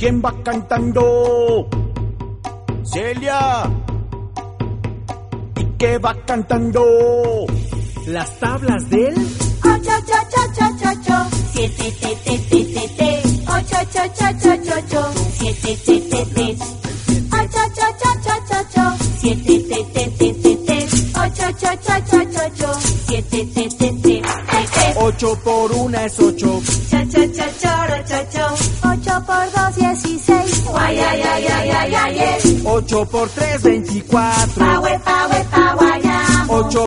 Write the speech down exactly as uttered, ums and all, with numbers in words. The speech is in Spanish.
¿Quién va cantando? Celia. ¿Y qué va cantando? Las tablas del ocho, ocho, ocho, ocho, ocho, siete, te, te, te, te, te, ocho, ocho, ocho, ocho, ocho, siete, te, te, te, ocho, ocho, ocho, ocho, ocho, siete, te, te, te, te, te, ocho, ocho, ocho, ocho, ocho, siete, te, te, te, te, te. Ocho por una es ocho. Cha, cha, cha, choro, cho, cho. Ocho por dos, dieciséis. Guay, ay, ay, ay, ay, ay, ay. Ocho por tres, veinticuatro. Pa, we, pa, we, pa, guayamo. Ocho